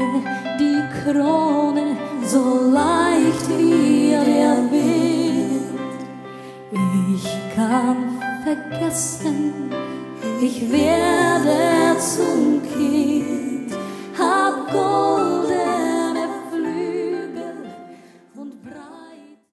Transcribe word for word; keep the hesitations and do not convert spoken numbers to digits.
trage die Krone so leicht wie der Wind. Ich kann vergessen, ich werde zu